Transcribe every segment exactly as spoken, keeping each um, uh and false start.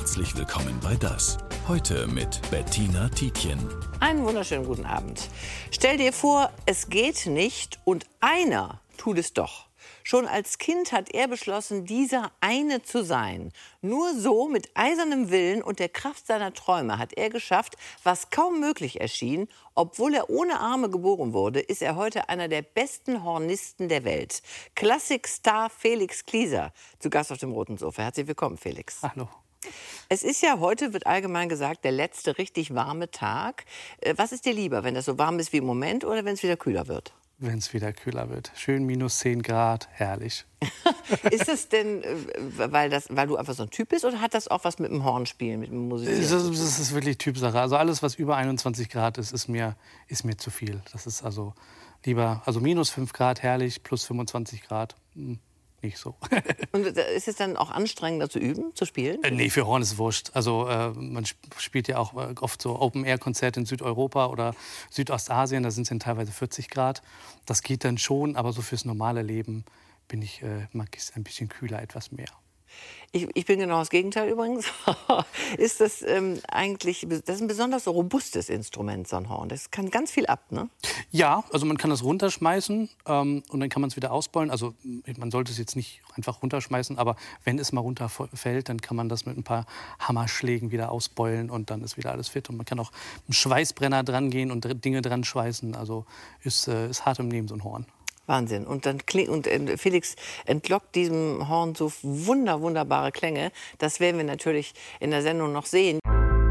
Herzlich willkommen bei Das. Heute mit Bettina Tietjen. Einen wunderschönen guten Abend. Stell dir vor, es geht nicht und einer tut es doch. Schon als Kind hat er beschlossen, dieser eine zu sein. Nur so, mit eisernem Willen und der Kraft seiner Träume, hat er geschafft, was kaum möglich erschien. Obwohl er ohne Arme geboren wurde, ist er heute einer der besten Hornisten der Welt. Klassikstar Felix Klieser, zu Gast auf dem roten Sofa. Herzlich willkommen, Felix. Hallo. Es ist ja heute, wird allgemein gesagt, der letzte richtig warme Tag. Was ist dir lieber, wenn das so warm ist wie im Moment oder wenn es wieder kühler wird? Wenn es wieder kühler wird. Schön minus zehn Grad, herrlich. Ist das denn, weil, das, weil du einfach so ein Typ bist oder hat das auch was mit dem Hornspielen, mit dem Musizieren? Das, das ist wirklich Typsache. Also alles, was über einundzwanzig Grad ist, ist mir, ist mir zu viel. Das ist also lieber, also minus fünf Grad, herrlich, plus fünfundzwanzig Grad, hm, nicht so. Und ist es dann auch anstrengender zu üben, zu spielen? Äh, nee, für Horn ist es wurscht. Also äh, man spielt ja auch oft so Open-Air-Konzerte in Südeuropa oder Südostasien, da sind es dann teilweise vierzig Grad. Das geht dann schon, aber so fürs normale Leben bin ich, äh, mag ich es ein bisschen kühler, etwas mehr. Ich, ich bin genau das Gegenteil übrigens. Ist das ähm, eigentlich, das ist ein besonders robustes Instrument, so ein Horn. Das kann ganz viel ab, ne? Ja, also man kann das runterschmeißen ähm, und dann kann man es wieder ausbeulen. Also man sollte es jetzt nicht einfach runterschmeißen, aber wenn es mal runterfällt, dann kann man das mit ein paar Hammerschlägen wieder ausbeulen und dann ist wieder alles fit. Und man kann auch mit einem Schweißbrenner dran gehen und Dinge dran schweißen. Also ist, äh, ist hart im Leben, so ein Horn. Wahnsinn. Und dann kling, und Felix entlockt diesem Horn so wunder, wunderbare Klänge. Das werden wir natürlich in der Sendung noch sehen.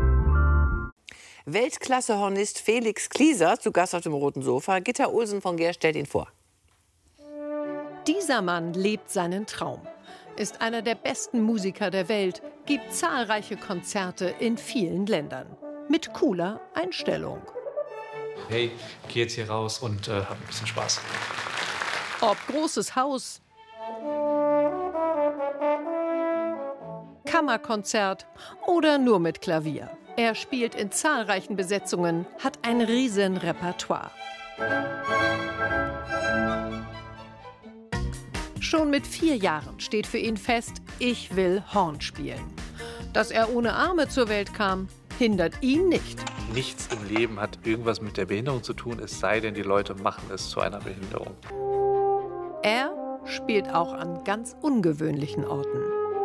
Weltklasse-Hornist Felix Klieser, zu Gast auf dem roten Sofa. Gitta Olsen von Gehr stellt ihn vor. Dieser Mann lebt seinen Traum, ist einer der besten Musiker der Welt, gibt zahlreiche Konzerte in vielen Ländern. Mit cooler Einstellung. Hey, geh jetzt hier raus und äh, hab ein bisschen Spaß. Ob großes Haus, Kammerkonzert oder nur mit Klavier. Er spielt in zahlreichen Besetzungen, hat ein riesen Repertoire. Schon mit vier Jahren steht für ihn fest, ich will Horn spielen. Dass er ohne Arme zur Welt kam, hindert ihn nicht. Nichts im Leben hat irgendwas mit der Behinderung zu tun, es sei denn, die Leute machen es zu einer Behinderung. Er spielt auch an ganz ungewöhnlichen Orten.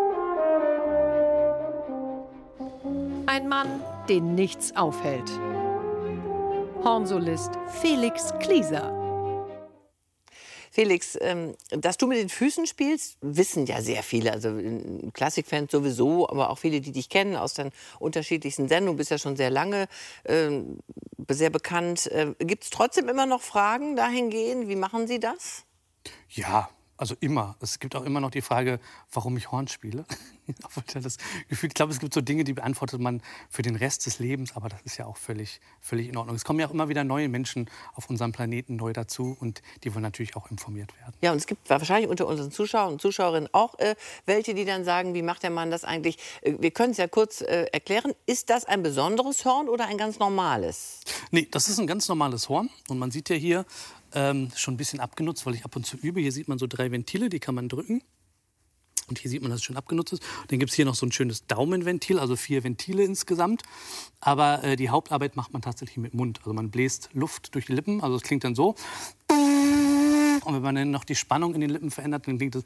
Ein Mann, den nichts aufhält. Hornsolist Felix Klieser. Felix, ähm, dass du mit den Füßen spielst, wissen ja sehr viele. Also Klassikfans sowieso, aber auch viele, die dich kennen aus den unterschiedlichsten Sendungen. Du bist ja schon sehr lange äh, sehr bekannt. Äh, Gibt es trotzdem immer noch Fragen dahingehend? Wie machen Sie das? Ja, also immer. Es gibt auch immer noch die Frage, warum ich Horn spiele. Das Gefühl, ich glaube, es gibt so Dinge, die beantwortet man für den Rest des Lebens, aber das ist ja auch völlig, völlig in Ordnung. Es kommen ja auch immer wieder neue Menschen auf unserem Planeten neu dazu und die wollen natürlich auch informiert werden. Ja, und es gibt wahrscheinlich unter unseren Zuschauern und Zuschauerinnen auch äh, welche, die dann sagen, wie macht der Mann das eigentlich? Äh, wir können es ja kurz äh, erklären. Ist das ein besonderes Horn oder ein ganz normales? Nee, das ist ein ganz normales Horn und man sieht ja hier, ähm, schon ein bisschen abgenutzt, weil ich ab und zu übe. Hier sieht man so drei Ventile, die kann man drücken. Und hier sieht man, dass es schon abgenutzt ist. Dann gibt es hier noch so ein schönes Daumenventil, also vier Ventile insgesamt. Aber äh, die Hauptarbeit macht man tatsächlich mit Mund. Also man bläst Luft durch die Lippen, also es klingt dann so. Und wenn man dann noch die Spannung in den Lippen verändert, dann klingt es.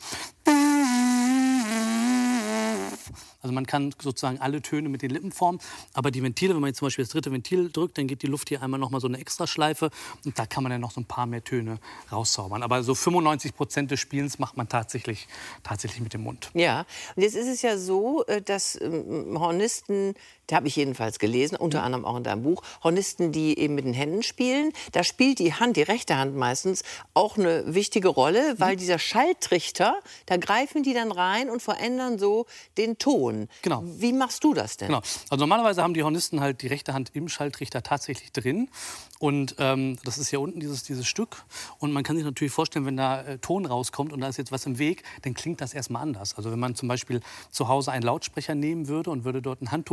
Also man kann sozusagen alle Töne mit den Lippen formen, aber die Ventile, wenn man jetzt zum Beispiel das dritte Ventil drückt, dann geht die Luft hier einmal noch mal so eine Extraschleife und da kann man dann noch so ein paar mehr Töne rauszaubern. Aber so fünfundneunzig Prozent des Spielens macht man tatsächlich, tatsächlich mit dem Mund. Ja, und jetzt ist es ja so, dass ähm, Hornisten, da habe ich jedenfalls gelesen, unter anderem auch in deinem Buch, Hornisten, die eben mit den Händen spielen, da spielt die Hand, die rechte Hand meistens, auch eine wichtige Rolle, weil mhm. dieser Schalltrichter, da greifen die dann rein und verändern so den Ton. Genau. Wie machst du das denn? Genau. Also normalerweise haben die Hornisten halt die rechte Hand im Schalltrichter tatsächlich drin. Und ähm, das ist hier unten dieses, dieses Stück. Und man kann sich natürlich vorstellen, wenn da äh, Ton rauskommt und da ist jetzt was im Weg, dann klingt das erstmal anders. Also wenn man zum Beispiel zu Hause einen Lautsprecher nehmen würde und würde dort ein Handtuch reinstecken,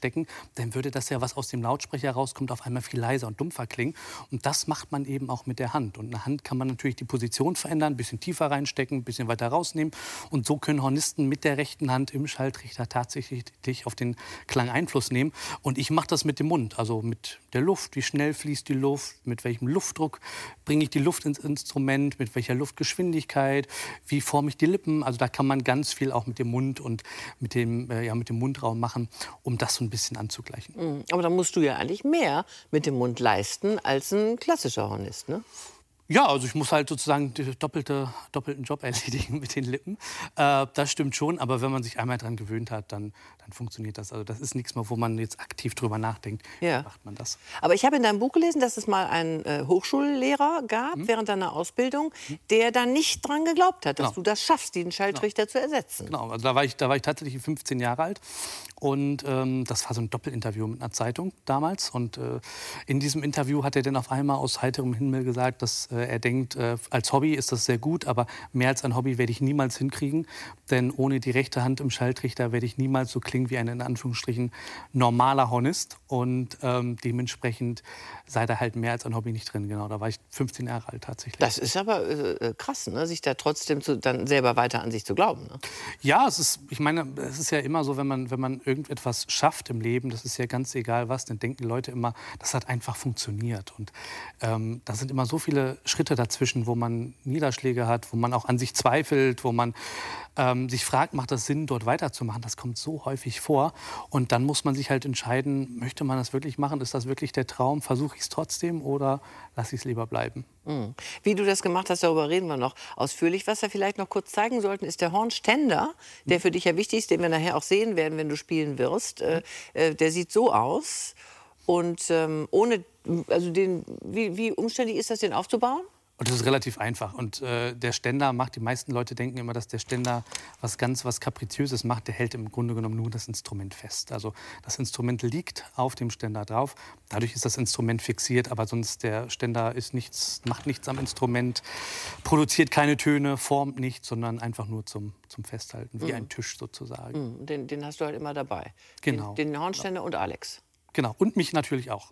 reinstecken, dann würde das ja, was aus dem Lautsprecher rauskommt, auf einmal viel leiser und dumpfer klingen. Und das macht man eben auch mit der Hand. Und in der Hand kann man natürlich die Position verändern, ein bisschen tiefer reinstecken, ein bisschen weiter rausnehmen. Und so können Hornisten mit der rechten Hand im Schalltrichter tatsächlich auf den Klang Einfluss nehmen. Und ich mache das mit dem Mund, also mit der Luft. Wie schnell fließt die Luft? Mit welchem Luftdruck bringe ich die Luft ins Instrument? Mit welcher Luftgeschwindigkeit? Wie forme ich die Lippen? Also da kann man ganz viel auch mit dem Mund und mit dem, äh, ja, mit dem Mundraum machen, um das so ein bisschen anzugleichen. Mhm. Aber dann musst du ja eigentlich mehr mit dem Mund leisten als ein klassischer Hornist, ne? Ja, also ich muss halt sozusagen den doppelte, doppelten Job erledigen mit den Lippen. Äh, das stimmt schon, aber wenn man sich einmal dran gewöhnt hat, dann, dann funktioniert das. Also das ist nichts mehr, wo man jetzt aktiv drüber nachdenkt, ja. Wie macht man das. Aber ich habe in deinem Buch gelesen, dass es mal einen äh, Hochschullehrer gab hm? während deiner Ausbildung, hm? der da nicht dran geglaubt hat, dass genau. du das schaffst, den Schalltrichter genau. zu ersetzen. Genau, also da war ich, da war ich tatsächlich fünfzehn Jahre alt. Und ähm, das war so ein Doppelinterview mit einer Zeitung damals. Und äh, in diesem Interview hat er dann auf einmal aus heiterem Himmel gesagt, dass äh, er denkt, äh, als Hobby ist das sehr gut, aber mehr als ein Hobby werde ich niemals hinkriegen. Denn ohne die rechte Hand im Schalltrichter werde ich niemals so klingen wie ein in Anführungsstrichen normaler Hornist. Und ähm, dementsprechend sei da halt mehr als ein Hobby nicht drin. Genau, da war ich fünfzehn Jahre alt tatsächlich. Das ist aber äh, krass, ne? Sich da trotzdem zu, dann selber weiter an sich zu glauben. Ne? Ja, es ist, ich meine, es ist ja immer so, wenn man, wenn man irgendetwas schafft im Leben, das ist ja ganz egal was, dann denken die Leute immer, das hat einfach funktioniert. Und ähm, da sind immer so viele Schritte dazwischen, wo man Niederschläge hat, wo man auch an sich zweifelt, wo man ähm, sich fragt, macht das Sinn, dort weiterzumachen? Das kommt so häufig vor. Und dann muss man sich halt entscheiden, möchte man das wirklich machen? Ist das wirklich der Traum? Versuche ich es trotzdem oder lasse ich es lieber bleiben? Mhm. Wie du das gemacht hast, darüber reden wir noch ausführlich. Was wir vielleicht noch kurz zeigen sollten, ist der Hornständer, der für dich ja wichtig ist, den wir nachher auch sehen werden, wenn du spielen wirst. Äh, äh, der sieht so aus. Und ähm, ohne, also den, wie, wie umständlich ist das, den aufzubauen? Und das ist relativ einfach. Und äh, der Ständer macht, die meisten Leute denken immer, dass der Ständer was ganz was Kapriziöses macht. Der hält im Grunde genommen nur das Instrument fest. Also das Instrument liegt auf dem Ständer drauf. Dadurch ist das Instrument fixiert, aber sonst der Ständer ist nichts, macht nichts am Instrument, produziert keine Töne, formt nichts, sondern einfach nur zum, zum Festhalten, wie mhm. ein Tisch sozusagen. Mhm. Den, den hast du halt immer dabei. Genau. Den, den Hornständer und Alex. Genau, und mich natürlich auch.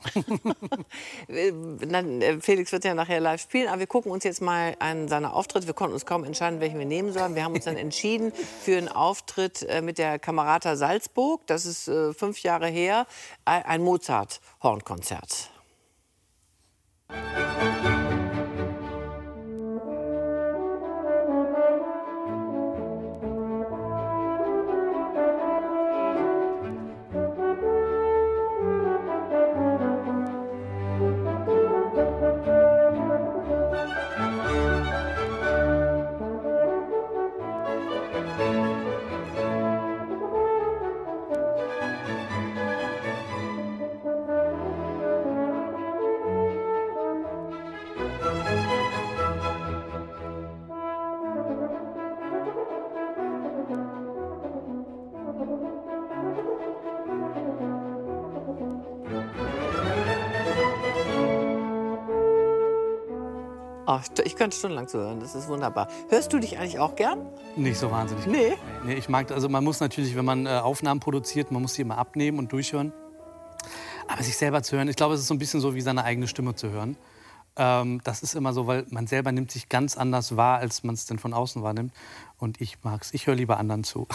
Felix wird ja nachher live spielen, aber wir gucken uns jetzt mal einen seiner Auftritte. Wir konnten uns kaum entscheiden, welchen wir nehmen sollen. Wir haben uns dann entschieden für einen Auftritt mit der Camerata Salzburg. Das ist äh, fünf Jahre her, ein Mozart-Hornkonzert. Oh, ich könnte stundenlang zuhören, das ist wunderbar. Hörst du dich eigentlich auch gern? Nicht so wahnsinnig. Nee? Nee, ich mag, also man muss natürlich, wenn man äh, Aufnahmen produziert, man muss die immer abnehmen und durchhören. Aber sich selber zu hören, ich glaube, es ist so ein bisschen so wie seine eigene Stimme zu hören. Ähm, das ist immer so, weil man selber nimmt sich ganz anders wahr, als man es denn von außen wahrnimmt. Und ich mag's. Ich höre lieber anderen zu.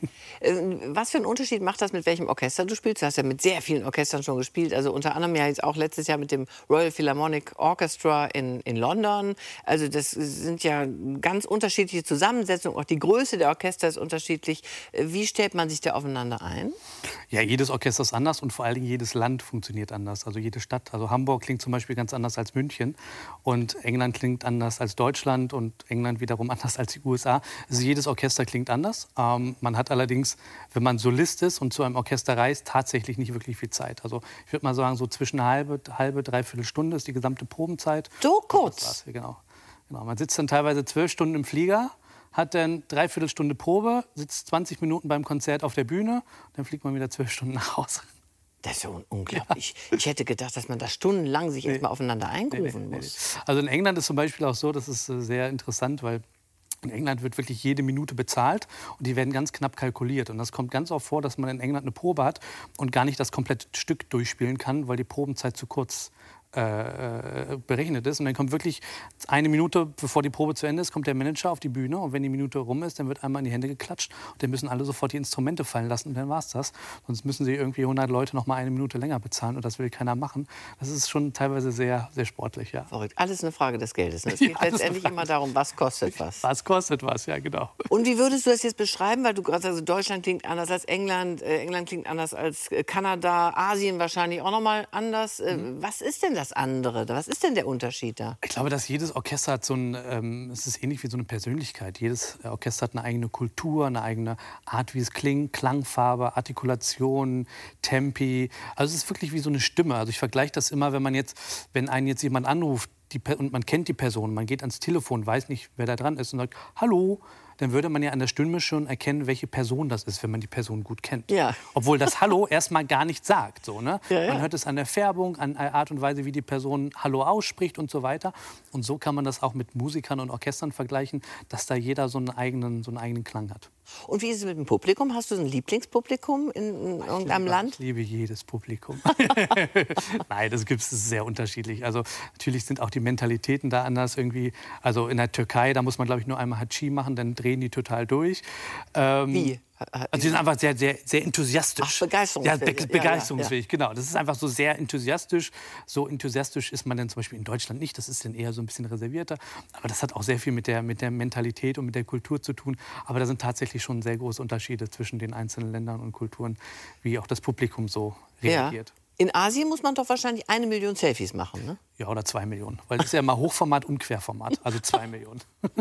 Was für einen Unterschied macht das, mit welchem Orchester du spielst? Du hast ja mit sehr vielen Orchestern schon gespielt. Also unter anderem ja jetzt auch letztes Jahr mit dem Royal Philharmonic Orchestra in, in London. Also das sind ja ganz unterschiedliche Zusammensetzungen. Auch die Größe der Orchester ist unterschiedlich. Wie stellt man sich da aufeinander ein? Ja, jedes Orchester ist anders und vor allen Dingen jedes Land funktioniert anders. Also jede Stadt. Also Hamburg klingt zum Beispiel ganz anders als München. Und England klingt anders als Deutschland und England wiederum anders als die U S A. Also jedes Orchester klingt anders. Ähm, man hat allerdings, wenn man Solist ist und zu einem Orchester reist, tatsächlich nicht wirklich viel Zeit. Also ich würde mal sagen, so zwischen eine halbe, halbe, dreiviertel Stunde ist die gesamte Probenzeit. So kurz? Genau. Genau. Man sitzt dann teilweise zwölf Stunden im Flieger, hat dann dreiviertel Stunde Probe, sitzt zwanzig Minuten beim Konzert auf der Bühne, dann fliegt man wieder zwölf Stunden nach Hause. Das ist ja unglaublich. Ja. Ich hätte gedacht, dass man da stundenlang sich nee. erst mal aufeinander eingrooven nee, nee, muss. Nee. Also in England ist zum Beispiel auch so, das ist sehr interessant, weil In England wird wirklich jede Minute bezahlt und die werden ganz knapp kalkuliert. Und das kommt ganz oft vor, dass man in England eine Probe hat und gar nicht das komplette Stück durchspielen kann, weil die Probenzeit zu kurz äh, berechnet ist. Und dann kommt wirklich eine Minute, bevor die Probe zu Ende ist, kommt der Manager auf die Bühne. Und wenn die Minute rum ist, dann wird einmal in die Hände geklatscht. Und dann müssen alle sofort die Instrumente fallen lassen. Und dann war's das. Sonst müssen sie irgendwie hundert Leute noch mal eine Minute länger bezahlen. Und das will keiner machen. Das ist schon teilweise sehr, sehr sportlich, ja. Verrückt. Alles eine Frage des Geldes. Ne? Es geht Ja, letztendlich immer darum, was kostet was. Was kostet was, ja, genau. Und wie würdest du das jetzt beschreiben? Weil du gerade sagst, Deutschland klingt anders als England, äh, England klingt anders als äh, Kanada, Asien wahrscheinlich auch noch mal anders. Äh, mhm. Was ist denn das andere? Was ist denn der Unterschied da? Ich glaube, dass jedes Orchester hat so ein, ähm, es ist ähnlich wie so eine Persönlichkeit. Jedes Orchester hat eine eigene Kultur, eine eigene Art, wie es klingt, Klangfarbe, Artikulation, Tempi. Also es ist wirklich wie so eine Stimme. Also ich vergleiche das immer, wenn man jetzt, wenn einen jetzt jemand anruft, die, und man kennt die Person, man geht ans Telefon, weiß nicht, wer da dran ist und sagt, hallo, dann würde man ja an der Stimme schon erkennen, welche Person das ist, wenn man die Person gut kennt. Ja. Obwohl das Hallo erstmal gar nichts sagt. So, ne? Ja, ja. Man hört es an der Färbung, an der Art und Weise, wie die Person Hallo ausspricht und so weiter. Und so kann man das auch mit Musikern und Orchestern vergleichen, dass da jeder so einen eigenen, so einen eigenen Klang hat. Und wie ist es mit dem Publikum? Hast du ein Lieblingspublikum in, in irgendeinem liebe, Land? Ich liebe jedes Publikum. Nein, das gibt es sehr unterschiedlich. Also natürlich sind auch die Mentalitäten da anders irgendwie. Also in der Türkei, da muss man, glaube ich, nur einmal Hatschi machen, dann drehen die total durch. Ähm, Wie? Also die sind einfach sehr, sehr, sehr enthusiastisch. Ach, begeisterungsfähig. Ja, be begeisterungsfähig, ja, ja, ja. genau. Das ist einfach so sehr enthusiastisch. So enthusiastisch ist man dann zum Beispiel in Deutschland nicht. Das ist dann eher so ein bisschen reservierter. Aber das hat auch sehr viel mit der, mit der Mentalität und mit der Kultur zu tun. Aber da sind tatsächlich schon sehr große Unterschiede zwischen den einzelnen Ländern und Kulturen, wie auch das Publikum so reagiert. Ja. In Asien muss man doch wahrscheinlich eine Million Selfies machen, ne? Ja, oder zwei Millionen. Weil das ist ja immer Hochformat und Querformat. Also zwei Millionen.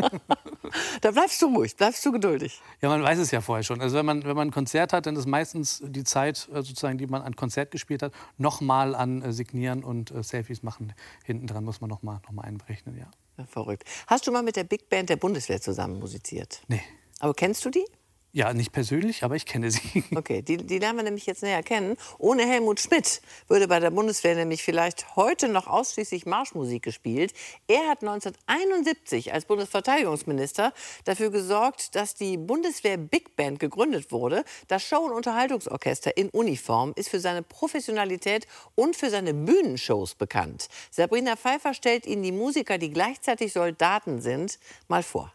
Da bleibst du ruhig, bleibst du geduldig. Ja, man weiß es ja vorher schon. Also wenn man, wenn man ein Konzert hat, dann ist meistens die Zeit, äh, sozusagen, die man an Konzert gespielt hat, noch mal an äh, Signieren und äh, Selfies machen. Hinten dran muss man noch mal, noch mal einberechnen, ja. Ja, verrückt. Hast du mal mit der Big Band der Bundeswehr zusammen musiziert? Nee. Aber kennst du die? Ja, nicht persönlich, aber ich kenne sie. Okay, die, die lernen wir nämlich jetzt näher kennen. Ohne Helmut Schmidt würde bei der Bundeswehr nämlich vielleicht heute noch ausschließlich Marschmusik gespielt. Er hat neunzehnhunderteinundsiebzig als Bundesverteidigungsminister dafür gesorgt, dass die Bundeswehr Big Band gegründet wurde. Das Show- und Unterhaltungsorchester in Uniform ist für seine Professionalität und für seine Bühnenshows bekannt. Sabrina Pfeiffer stellt Ihnen die Musiker, die gleichzeitig Soldaten sind, mal vor.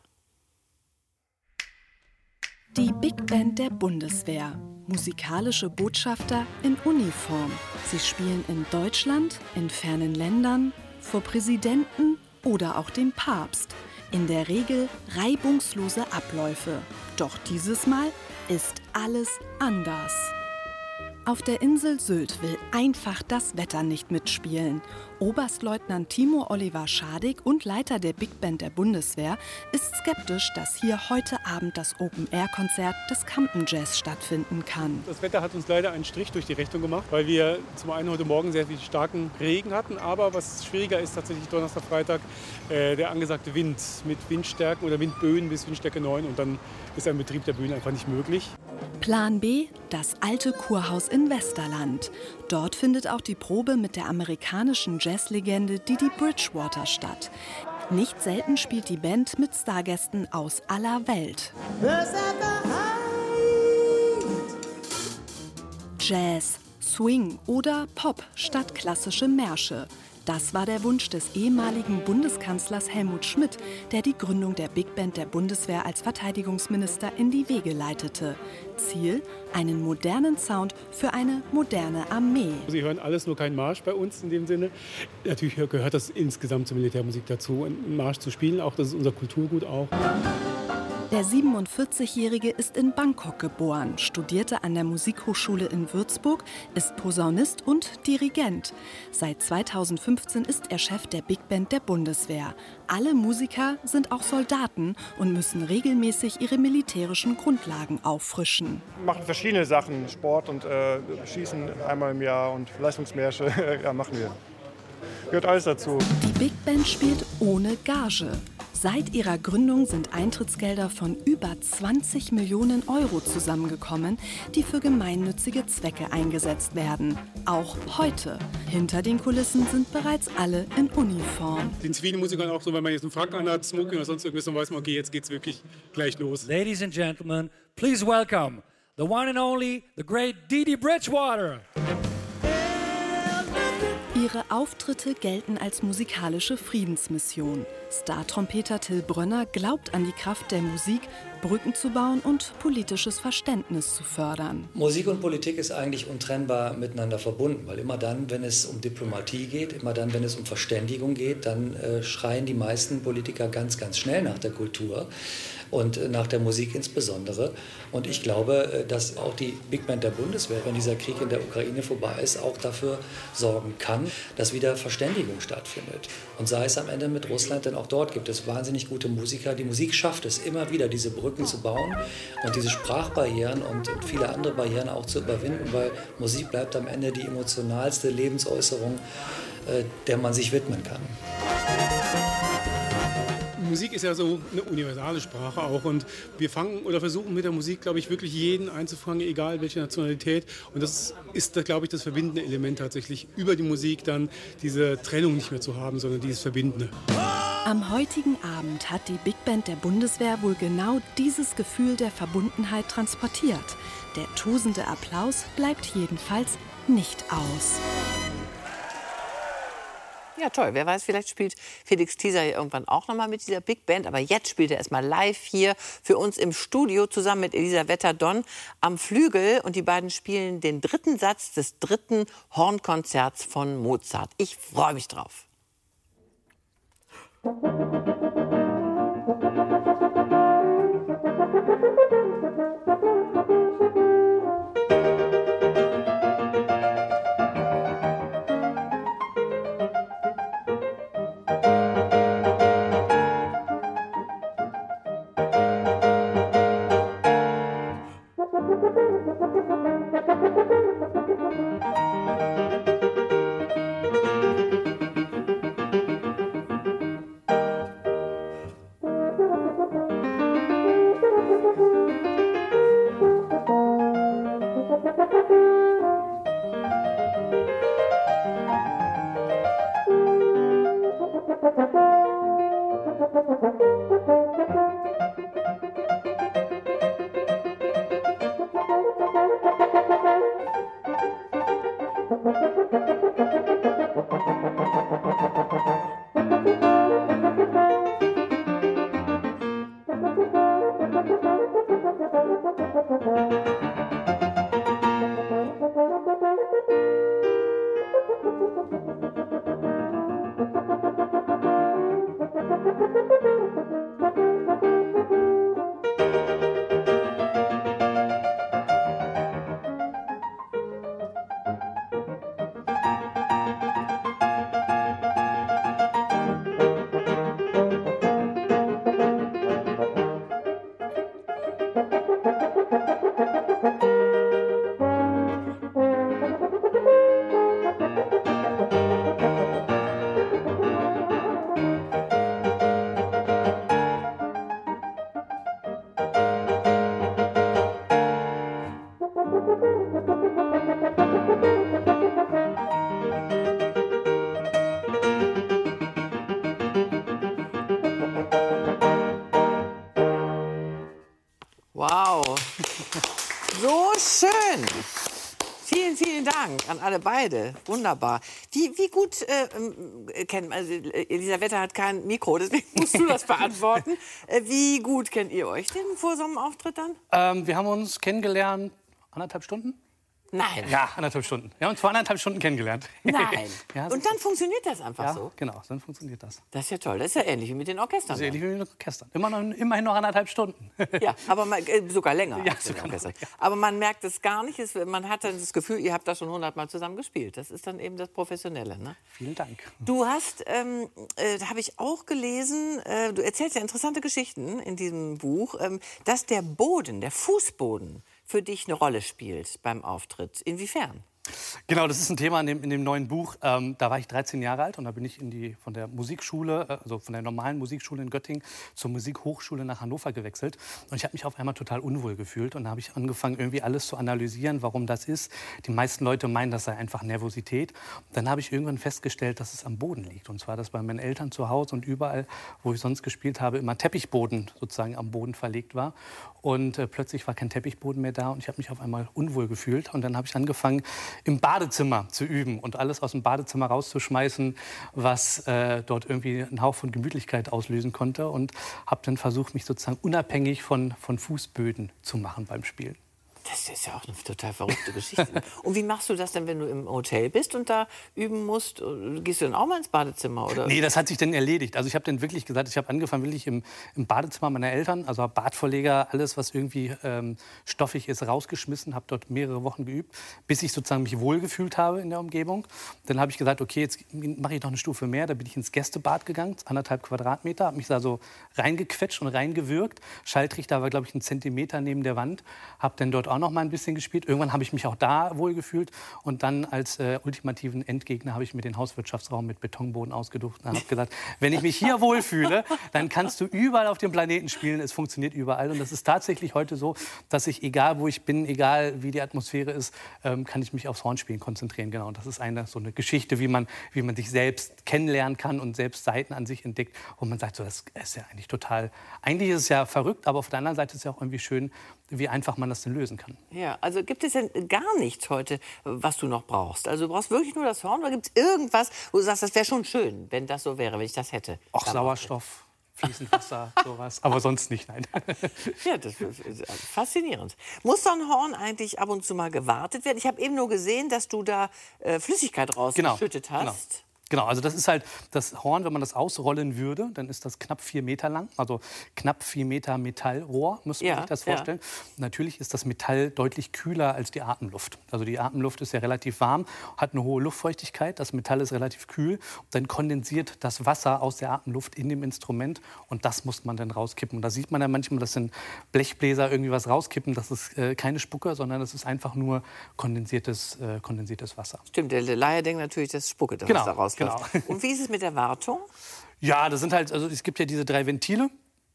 Die Big Band der Bundeswehr. Musikalische Botschafter in Uniform. Sie spielen in Deutschland, in fernen Ländern, vor Präsidenten oder auch dem Papst. In der Regel reibungslose Abläufe. Doch dieses Mal ist alles anders. Auf der Insel Sylt will einfach das Wetter nicht mitspielen. Oberstleutnant Timo Oliver Schadig und Leiter der Big Band der Bundeswehr ist skeptisch, dass hier heute Abend das Open-Air-Konzert des Campen Jazz stattfinden kann. Das Wetter hat uns leider einen Strich durch die Rechnung gemacht, weil wir zum einen heute Morgen sehr viel starken Regen hatten, aber was schwieriger ist tatsächlich Donnerstag, Freitag, äh, der angesagte Wind mit Windstärken oder Windböen bis Windstärke neun und dann ist ein Betrieb der Bühne einfach nicht möglich. Plan B, das alte Kurhaus in Westerland. Dort findet auch die Probe mit der amerikanischen Jazzlegende Didi Bridgewater statt. Nicht selten spielt die Band mit Stargästen aus aller Welt. Jazz, Swing oder Pop statt klassische Märsche. Das war der Wunsch des ehemaligen Bundeskanzlers Helmut Schmidt, der die Gründung der Big Band der Bundeswehr als Verteidigungsminister in die Wege leitete. Ziel: einen modernen Sound für eine moderne Armee. Sie hören alles, nur keinen Marsch bei uns in dem Sinne. Natürlich gehört das insgesamt zur Militärmusik dazu, einen Marsch zu spielen. Auch das ist unser Kulturgut auch. Der siebenundvierzigjährige ist in Bangkok geboren, studierte an der Musikhochschule in Würzburg, ist Posaunist und Dirigent. Seit zweitausendfünfzehn ist er Chef der Big Band der Bundeswehr. Alle Musiker sind auch Soldaten und müssen regelmäßig ihre militärischen Grundlagen auffrischen. Wir machen verschiedene Sachen, Sport und äh, Schießen einmal im Jahr und Leistungsmärsche, ja, machen wir. Gehört alles dazu. Die Big Band spielt ohne Gage. Seit ihrer Gründung sind Eintrittsgelder von über zwanzig Millionen Euro zusammengekommen, die für gemeinnützige Zwecke eingesetzt werden. Auch heute. Hinter den Kulissen sind bereits alle in Uniform. Den zivilen Musikern auch so, wenn man jetzt einen Frack anhat, Smoking oder sonst irgendwas, dann weiß man, okay, jetzt geht's wirklich gleich los. Ladies and gentlemen, please welcome the one and only, the great Dee Dee Bridgewater. Ihre Auftritte gelten als musikalische Friedensmission. Star-Trompeter Till Brönner glaubt an die Kraft der Musik, Brücken zu bauen und politisches Verständnis zu fördern. Musik und Politik ist eigentlich untrennbar miteinander verbunden, weil immer dann, wenn es um Diplomatie geht, immer dann, wenn es um Verständigung geht, dann äh, schreien die meisten Politiker ganz, ganz schnell nach der Kultur und äh, nach der Musik insbesondere. Und ich glaube, äh, dass auch die Big Band der Bundeswehr, wenn dieser Krieg in der Ukraine vorbei ist, auch dafür sorgen kann, dass wieder Verständigung stattfindet. Und sei es am Ende mit Russland, denn auch dort gibt es wahnsinnig gute Musiker. Die Musik schafft es immer wieder, diese Brücken zu bauen und diese Sprachbarrieren und viele andere Barrieren auch zu überwinden, weil Musik bleibt am Ende die emotionalste Lebensäußerung, äh, der man sich widmen kann. Musik ist ja so eine universale Sprache auch und wir fangen oder versuchen mit der Musik, glaube ich, wirklich jeden einzufangen, egal welche Nationalität. Und das ist, glaube ich, das verbindende Element tatsächlich, über die Musik dann diese Trennung nicht mehr zu haben, sondern dieses Verbindende. Am heutigen Abend hat die Big Band der Bundeswehr wohl genau dieses Gefühl der Verbundenheit transportiert. Der tosende Applaus bleibt jedenfalls nicht aus. Ja, toll. Wer weiß, vielleicht spielt Felix Thieser ja irgendwann auch noch mal mit dieser Big Band. Aber jetzt spielt er erst mal live hier für uns im Studio zusammen mit Elisaveta Don am Flügel. Und die beiden spielen den dritten Satz des dritten Hornkonzerts von Mozart. Ich freue mich drauf. Wow, so schön. Vielen, vielen Dank an alle beide. Wunderbar. Wie, wie gut äh, kennt also Elisaveta hat kein Mikro, deswegen musst du das beantworten. Äh, wie gut kennt ihr euch denn vor so einem Auftritt dann? Ähm, wir haben uns kennengelernt anderthalb Stunden. Nein. Ja, anderthalb Stunden. Wir haben uns vor anderthalb Stunden kennengelernt. Nein. Ja, und dann funktioniert das einfach ja, so? Genau, dann funktioniert das. Das ist ja toll. Das ist ja ähnlich wie mit den Orchestern. Das ist ähnlich wie mit den Orchestern. Immer noch, immerhin noch anderthalb Stunden. Ja, aber man, äh, sogar länger. Ja, als sogar den Orchestern. noch, ja. Aber man merkt es gar nicht. Es, man hat dann das Gefühl, ihr habt da schon hundertmal zusammen gespielt. Das ist dann eben das Professionelle. Ne? Vielen Dank. Du hast, ähm, äh, habe ich auch gelesen, äh, du erzählst ja interessante Geschichten in diesem Buch, ähm, dass der Boden, der Fußboden für dich eine Rolle spielt beim Auftritt. Inwiefern? Genau, das ist ein Thema in dem, in dem neuen Buch. Ähm, da war ich dreizehn Jahre alt und da bin ich in die, von der Musikschule, also von der normalen Musikschule in Göttingen zur Musikhochschule nach Hannover gewechselt. Und ich habe mich auf einmal total unwohl gefühlt. Und da habe ich angefangen, irgendwie alles zu analysieren, warum das ist. Die meisten Leute meinen, das sei einfach Nervosität. Dann habe ich irgendwann festgestellt, dass es am Boden liegt. Und zwar, dass bei meinen Eltern zu Hause und überall, wo ich sonst gespielt habe, immer Teppichboden sozusagen am Boden verlegt war. Und äh, plötzlich war kein Teppichboden mehr da und ich habe mich auf einmal unwohl gefühlt. Und dann habe ich angefangen, im Badezimmer zu üben und alles aus dem Badezimmer rauszuschmeißen, was äh, dort irgendwie einen Hauch von Gemütlichkeit auslösen konnte. Und habe dann versucht, mich sozusagen unabhängig von, von Fußböden zu machen beim Spielen. Das ist ja auch eine total verrückte Geschichte. Und wie machst du das denn, wenn du im Hotel bist und da üben musst? Gehst du dann auch mal ins Badezimmer? Oder? Nee, das hat sich dann erledigt. Also ich habe dann wirklich gesagt, ich habe angefangen wirklich im, im Badezimmer meiner Eltern, also Badvorleger, alles, was irgendwie ähm, stoffig ist, rausgeschmissen, habe dort mehrere Wochen geübt, bis ich sozusagen mich wohlgefühlt habe in der Umgebung. Dann habe ich gesagt, okay, jetzt mache ich noch eine Stufe mehr. Da bin ich ins Gästebad gegangen, anderthalb Quadratmeter, habe mich da so reingequetscht und reingewürgt. Schalltrichter war, glaube ich, einen Zentimeter neben der Wand, habe dann dort auch noch mal ein bisschen gespielt. Irgendwann habe ich mich auch da wohl gefühlt. Und dann als äh, ultimativen Endgegner habe ich mir den Hauswirtschaftsraum mit Betonboden ausgesucht und habe gesagt, wenn ich mich hier wohlfühle, dann kannst du überall auf dem Planeten spielen. Es funktioniert überall. Und das ist tatsächlich heute so, dass ich, egal wo ich bin, egal wie die Atmosphäre ist, ähm, kann ich mich aufs Hornspielen konzentrieren. Genau. Und das ist eine so eine Geschichte, wie man, wie man sich selbst kennenlernen kann und selbst Seiten an sich entdeckt. Und man sagt so, das ist ja eigentlich total, eigentlich ist es ja verrückt, aber auf der anderen Seite ist es ja auch irgendwie schön, wie einfach man das denn lösen kann. Ja, also gibt es denn gar nichts heute, was du noch brauchst? Also du brauchst wirklich nur das Horn oder gibt es irgendwas, wo du sagst, das wäre schon schön, wenn das so wäre, wenn ich das hätte? Auch Sauerstoff, fließend Wasser, sowas, aber sonst nicht, nein. Ja, das ist faszinierend. Muss so ein Horn eigentlich ab und zu mal gewartet werden? Ich habe eben nur gesehen, dass du da äh, Flüssigkeit rausgeschüttet genau, hast. Genau. Genau, also das ist halt das Horn, wenn man das ausrollen würde, dann ist das knapp vier Meter lang, also knapp vier Meter Metallrohr, muss man Ja, sich das vorstellen. ja. Natürlich ist das Metall deutlich kühler als die Atemluft. Also die Atemluft ist ja relativ warm, hat eine hohe Luftfeuchtigkeit, das Metall ist relativ kühl. Dann kondensiert das Wasser aus der Atemluft in dem Instrument und das muss man dann rauskippen. Und da sieht man ja manchmal, dass in Blechbläser irgendwie was rauskippen, das ist äh, keine Spucke, sondern das ist einfach nur kondensiertes, äh, kondensiertes Wasser. Stimmt, der Laie denkt natürlich, das ist Spucke, das Genau, da rausläuft. genau. Und wie ist es mit der Wartung? Ja, das sind halt, also es gibt ja diese drei Ventile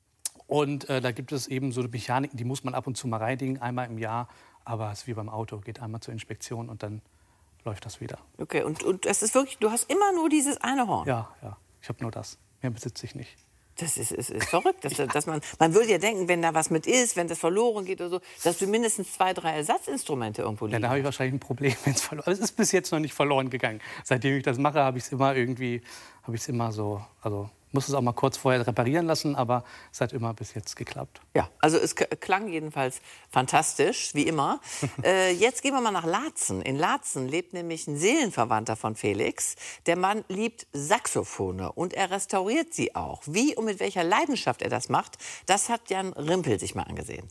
und äh, da gibt es eben so Mechaniken, die muss man ab und zu mal reinigen, einmal im Jahr, aber es ist wie beim Auto, geht einmal zur Inspektion und dann läuft das wieder. Okay, und, und das ist wirklich, du hast immer nur dieses eine Horn? Ja, ja, ich habe nur das, mehr besitze ich nicht. Das ist, ist, ist verrückt, dass, dass man, man würde ja denken, wenn da was mit ist, wenn das verloren geht oder so, dass du mindestens zwei, drei Ersatzinstrumente irgendwo liegen. Ja, da habe ich wahrscheinlich ein Problem, wenn es verloren. Aber es ist bis jetzt noch nicht verloren gegangen. Seitdem ich das mache, habe ich es immer irgendwie, habe ich es immer so, also muss es auch mal kurz vorher reparieren lassen, aber es hat immer bis jetzt geklappt. Ja, also es k- klang jedenfalls fantastisch, wie immer. äh, jetzt gehen wir mal nach Laatzen. In Laatzen lebt nämlich ein Seelenverwandter von Felix. Der Mann liebt Saxophone und er restauriert sie auch. Wie und mit welcher Leidenschaft er das macht, das hat Jan Rimpel sich mal angesehen.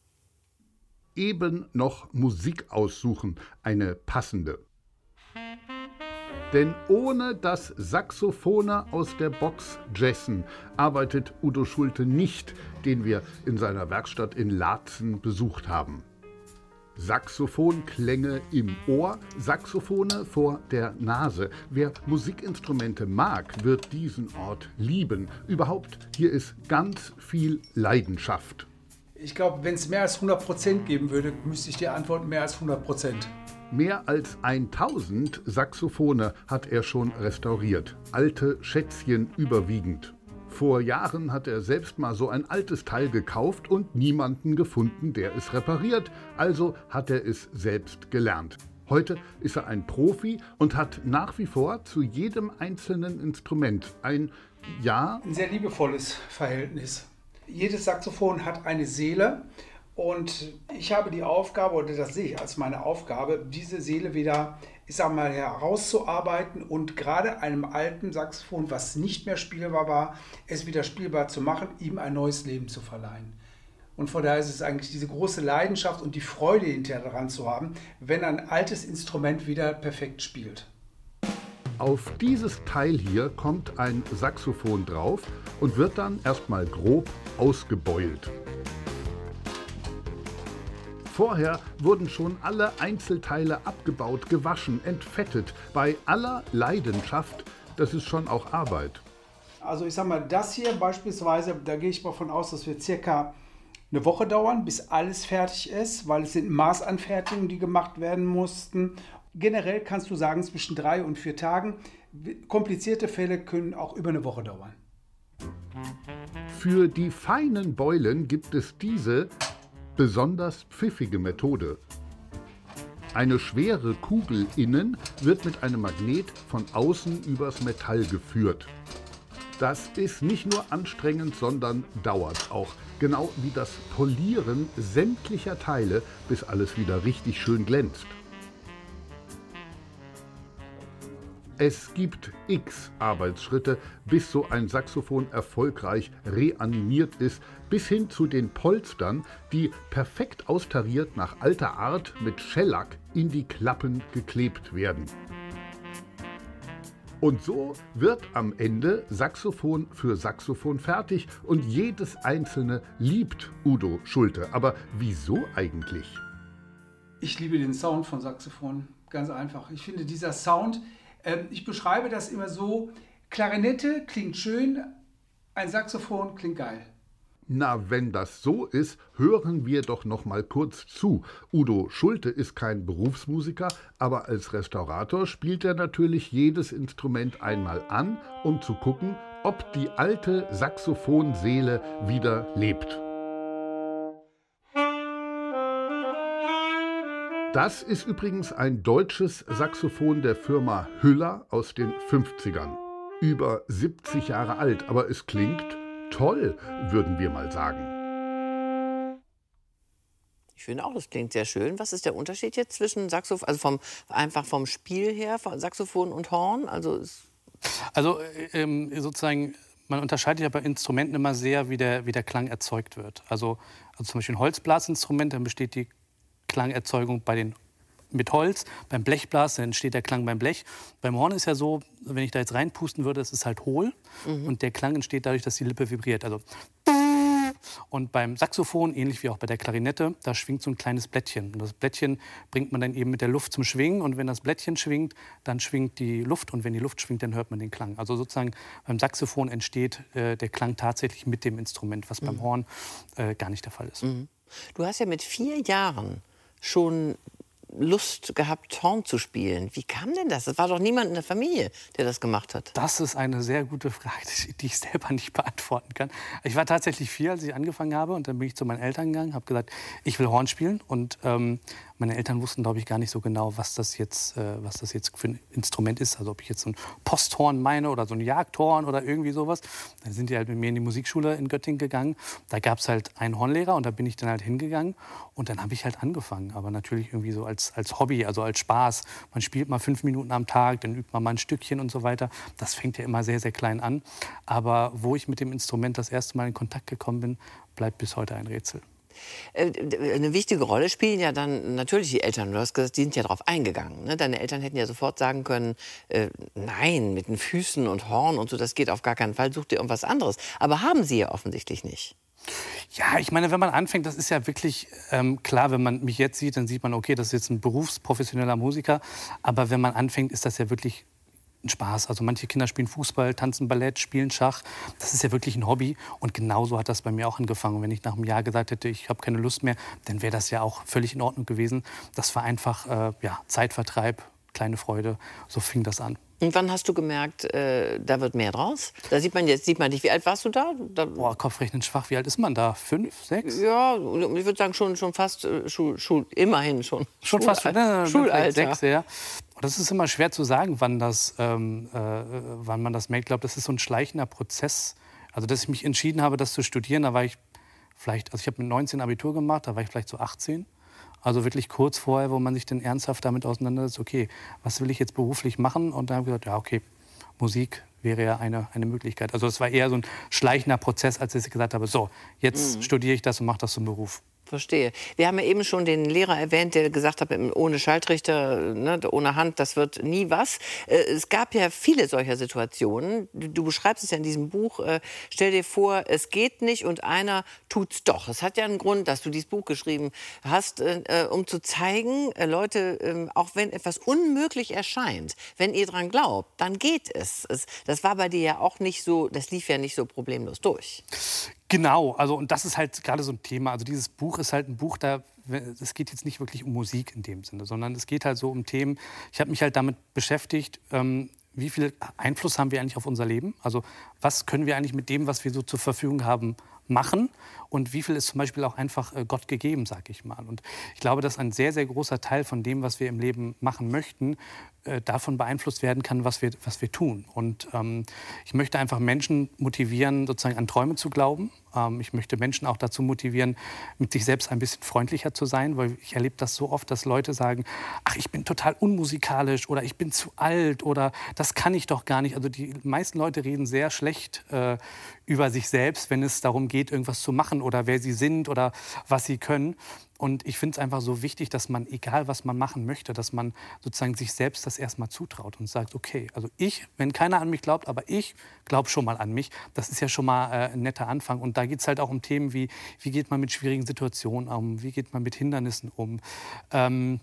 Eben noch Musik aussuchen, eine passende. Denn ohne das Saxophone aus der Box jazzen arbeitet Udo Schulte nicht, den wir in seiner Werkstatt in Laatzen besucht haben. Saxophonklänge im Ohr, Saxophone vor der Nase. Wer Musikinstrumente mag, wird diesen Ort lieben. Überhaupt, hier ist ganz viel Leidenschaft. Ich glaube, wenn es mehr als hundert Prozent geben würde, müsste ich dir antworten, mehr als hundert Prozent. Mehr als tausend Saxophone hat er schon restauriert. Alte Schätzchen überwiegend. Vor Jahren hat er selbst mal so ein altes Teil gekauft und niemanden gefunden, der es repariert. Also hat er es selbst gelernt. Heute ist er ein Profi und hat nach wie vor zu jedem einzelnen Instrument ein, ja... ein sehr liebevolles Verhältnis. Jedes Saxophon hat eine Seele. Und ich habe die Aufgabe, oder das sehe ich als meine Aufgabe, diese Seele wieder, ich sag mal, herauszuarbeiten und gerade einem alten Saxophon, was nicht mehr spielbar war, es wieder spielbar zu machen, ihm ein neues Leben zu verleihen. Und von daher ist es eigentlich diese große Leidenschaft und die Freude hinterher daran zu haben, wenn ein altes Instrument wieder perfekt spielt. Auf dieses Teil hier kommt ein Saxophon drauf und wird dann erstmal grob ausgebeult. Vorher wurden schon alle Einzelteile abgebaut, gewaschen, entfettet. Bei aller Leidenschaft, das ist schon auch Arbeit. Also ich sag mal, das hier beispielsweise, da gehe ich mal von aus, dass wir circa eine Woche dauern, bis alles fertig ist, weil es sind Maßanfertigungen, die gemacht werden mussten. Generell kannst du sagen, zwischen drei und vier Tagen. Komplizierte Fälle können auch über eine Woche dauern. Für die feinen Beulen gibt es diese besonders pfiffige Methode. Eine schwere Kugel innen wird mit einem Magnet von außen übers Metall geführt. Das ist nicht nur anstrengend, sondern dauert auch. Genau wie das Polieren sämtlicher Teile, bis alles wieder richtig schön glänzt. Es gibt x Arbeitsschritte, bis so ein Saxophon erfolgreich reanimiert ist, bis hin zu den Polstern, die perfekt austariert nach alter Art mit Schellack in die Klappen geklebt werden. Und so wird am Ende Saxophon für Saxophon fertig und jedes einzelne liebt Udo Schulte. Aber wieso eigentlich? Ich liebe den Sound von Saxophon, ganz einfach. Ich finde dieser Sound, äh, ich beschreibe das immer so, Klarinette klingt schön, ein Saxophon klingt geil. Na, wenn das so ist, hören wir doch noch mal kurz zu. Udo Schulte ist kein Berufsmusiker, aber als Restaurator spielt er natürlich jedes Instrument einmal an, um zu gucken, ob die alte Saxophonseele wieder lebt. Das ist übrigens ein deutsches Saxophon der Firma Hüller aus den fünfzigern. Über siebzig Jahre alt, aber es klingt toll, würden wir mal sagen. Ich finde auch, das klingt sehr schön. Was ist der Unterschied jetzt zwischen Saxophon, also vom, einfach vom Spiel her, von Saxophon und Horn? Also, also ähm, sozusagen, man unterscheidet ja bei Instrumenten immer sehr, wie der, wie der Klang erzeugt wird. Also, also zum Beispiel ein Holzblasinstrument, dann besteht die Klangerzeugung bei den mit Holz, beim Blechblas, dann entsteht der Klang beim Blech. Beim Horn ist ja so, wenn ich da jetzt reinpusten würde, es ist halt hohl mhm. und der Klang entsteht dadurch, dass die Lippe vibriert. Also und beim Saxophon, ähnlich wie auch bei der Klarinette, da schwingt so ein kleines Blättchen. Und das Blättchen bringt man dann eben mit der Luft zum Schwingen. Und wenn das Blättchen schwingt, dann schwingt die Luft. Und wenn die Luft schwingt, dann hört man den Klang. Also sozusagen beim Saxophon entsteht äh, der Klang tatsächlich mit dem Instrument, was mhm. beim Horn äh, gar nicht der Fall ist. Mhm. Du hast ja mit vier Jahren schon Lust gehabt, Horn zu spielen. Wie kam denn das? Es war doch niemand in der Familie, der das gemacht hat. Das ist eine sehr gute Frage, die ich selber nicht beantworten kann. Ich war tatsächlich vier, als ich angefangen habe. Und dann bin ich zu meinen Eltern gegangen, habe gesagt, ich will Horn spielen. Und ähm, meine Eltern wussten, glaube ich, gar nicht so genau, was das jetzt, äh, was das jetzt für ein Instrument ist. Also ob ich jetzt so ein Posthorn meine oder so ein Jagdhorn oder irgendwie sowas. Dann sind die halt mit mir in die Musikschule in Göttingen gegangen. Da gab es halt einen Hornlehrer und da bin ich dann halt hingegangen. Und dann habe ich halt angefangen. Aber natürlich irgendwie so als, als Hobby, also als Spaß. Man spielt mal fünf Minuten am Tag, dann übt man mal ein Stückchen und so weiter. Das fängt ja immer sehr, sehr klein an. Aber wo ich mit dem Instrument das erste Mal in Kontakt gekommen bin, bleibt bis heute ein Rätsel. Eine wichtige Rolle spielen ja dann natürlich die Eltern. Du hast gesagt, die sind ja darauf eingegangen. Ne? Deine Eltern hätten ja sofort sagen können, äh, nein, mit den Füßen und Horn und so, das geht auf gar keinen Fall, such dir irgendwas anderes. Aber haben sie ja offensichtlich nicht. Ja, ich meine, wenn man anfängt, das ist ja wirklich ähm, klar, wenn man mich jetzt sieht, dann sieht man, okay, das ist jetzt ein berufsprofessioneller Musiker. Aber wenn man anfängt, ist das ja wirklich ein Spaß. Also manche Kinder spielen Fußball, tanzen Ballett, spielen Schach. Das ist ja wirklich ein Hobby. Und genauso hat das bei mir auch angefangen. Und wenn ich nach einem Jahr gesagt hätte, ich habe keine Lust mehr, dann wäre das ja auch völlig in Ordnung gewesen. Das war einfach äh, ja, Zeitvertreib, kleine Freude. So fing das an. Und wann hast du gemerkt, äh, da wird mehr draus? Da sieht man jetzt, sieht man dich. Wie alt warst du da? da Boah, Kopfrechnen schwach. Wie alt ist man da? Fünf, sechs? Ja, ich würde sagen schon, schon fast, äh, Schul, Schul, immerhin schon. Schon fast äh, Schulalter. Sechs, ja. Und das ist immer schwer zu sagen, wann, das, ähm, äh, wann man das merkt. Ich glaube, das ist so ein schleichender Prozess. Also, dass ich mich entschieden habe, das zu studieren, da war ich vielleicht, also ich habe mit neunzehn Abitur gemacht, da war ich vielleicht so achtzehn. Also wirklich kurz vorher, wo man sich dann ernsthaft damit auseinandersetzt, okay, was will ich jetzt beruflich machen? Und dann habe ich gesagt, ja, okay, Musik wäre ja eine, eine Möglichkeit. Also es war eher so ein schleichender Prozess, als ich gesagt habe, so, jetzt mhm. studiere ich das und mache das zum Beruf. Verstehe. Wir haben ja eben schon den Lehrer erwähnt, der gesagt hat, ohne Schaltrichter, ne, ohne Hand, das wird nie was. Es gab ja viele solcher Situationen. Du beschreibst es ja in diesem Buch. Stell dir vor, es geht nicht und einer tut's doch. Es hat ja einen Grund, dass du dieses Buch geschrieben hast, um zu zeigen, Leute, auch wenn etwas unmöglich erscheint, wenn ihr dran glaubt, dann geht es. Das war bei dir ja auch nicht so, das lief ja nicht so problemlos durch. Genau, also und das ist halt gerade so ein Thema. Also dieses Buch ist halt ein Buch, da es geht jetzt nicht wirklich um Musik in dem Sinne, sondern es geht halt so um Themen. Ich habe mich halt damit beschäftigt, ähm, wie viel Einfluss haben wir eigentlich auf unser Leben? Also was können wir eigentlich mit dem, was wir so zur Verfügung haben, machen? Und wie viel ist zum Beispiel auch einfach äh, Gott gegeben, sag ich mal. Und ich glaube, dass ein sehr, sehr großer Teil von dem, was wir im Leben machen möchten, äh, davon beeinflusst werden kann, was wir, was wir tun. Und ähm, ich möchte einfach Menschen motivieren, sozusagen an Träume zu glauben. Ähm, ich möchte Menschen auch dazu motivieren, mit sich selbst ein bisschen freundlicher zu sein, weil ich erlebe das so oft, dass Leute sagen, ach, ich bin total unmusikalisch oder ich bin zu alt oder das kann ich doch gar nicht. Also die meisten Leute reden sehr schlecht äh, über sich selbst, wenn es darum geht, irgendwas zu machen oder wer sie sind oder was sie können. Und ich finde es einfach so wichtig, dass man, egal was man machen möchte, dass man sozusagen sich selbst das erstmal zutraut und sagt, okay, also ich, wenn keiner an mich glaubt, aber ich glaube schon mal an mich, das ist ja schon mal äh, ein netter Anfang. Und da geht es halt auch um Themen wie, wie geht man mit schwierigen Situationen um, wie geht man mit Hindernissen um. Ähm,